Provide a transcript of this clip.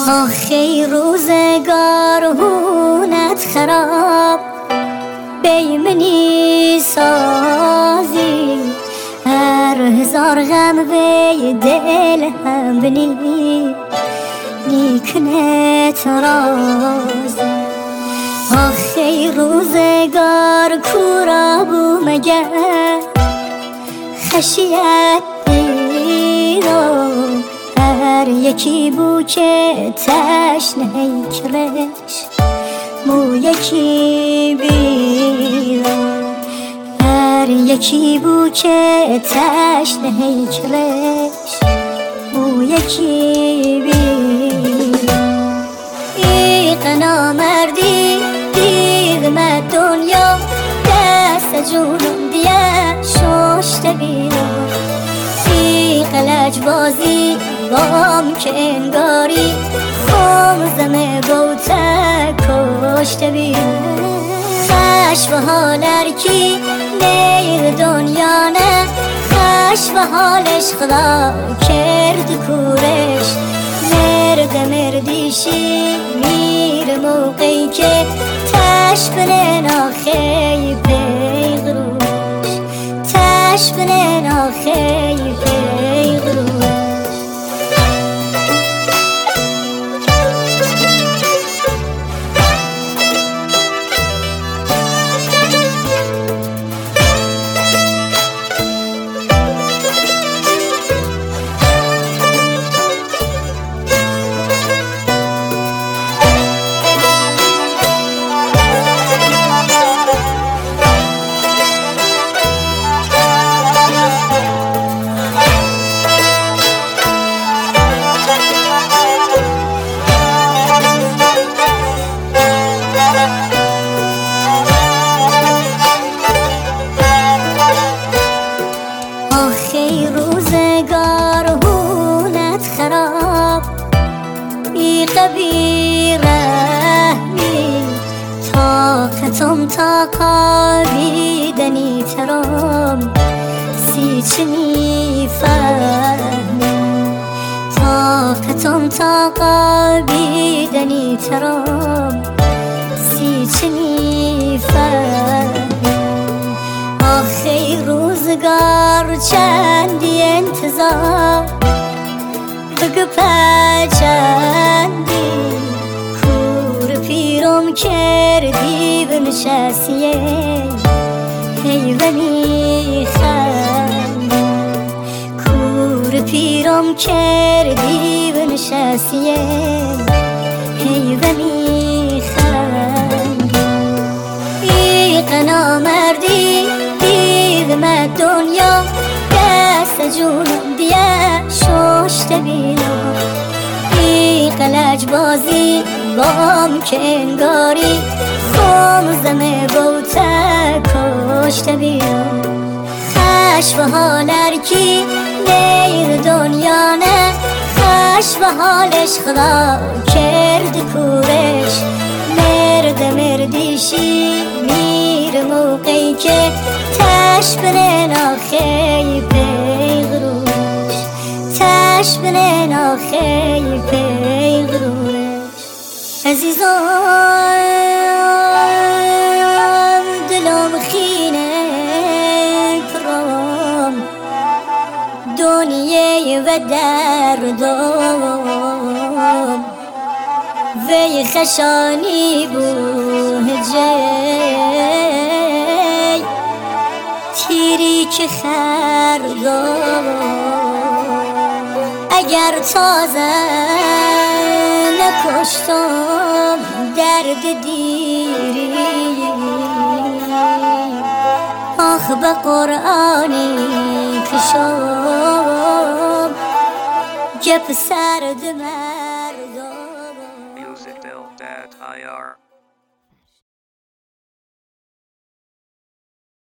آخی روزگار هونت خراب بیمنی سازی هر هزار غم وی دل هم بنی نیکنت رازی آخی روزگار کورا بو مگر خشیت دیرو هر یکی بو که تشنه کرش مو یکی بیرو هر یکی بو که تشنه کرش مو یکی بیرو ایق نامردی دیدم دنیا دست جونم دیه ششت بیرو ایق لجبازی بام که انگاری خومزم بوته کشته بیرو خش و حال ارکی نیر دنیا نه خش و حالش خدا کرد کورش مرد مردیشی میر موقعی که تش بنن آخی پیغروش تش بنن آخی پیغروش آخی روزگار هونت خراب ای قبی رحمی طاقتم طاقابی دنی ترام سی چنی فهمی طاقتم طاقابی دنی ترام سی چنی فهمی آخی روزگار چندی انتظار بگو چندی کور پیرم کردی بنشستیه حیوانی خندی کور پیرم کردی بنشستیه حیوانی خندی ایق نامردی دیدم دنیا دست جونم دیه ششت بیرو ایق لجبازی بام که انگاری خومزم بوته کشت بیرو خش و حال ارکی نیر دنیا نه خش و حالش خدا کرد کورش مرد مردیشی میر موقعی که تش بنن آخی پیغروش تش بنن آخی پیغروش عزیزان دلم خینه کرام دنیای و دردم وی خشانی بوهجه تیری که خردم اگر تازه نکشتم درد دیری آخ به قرآنی کشم گپ سرد من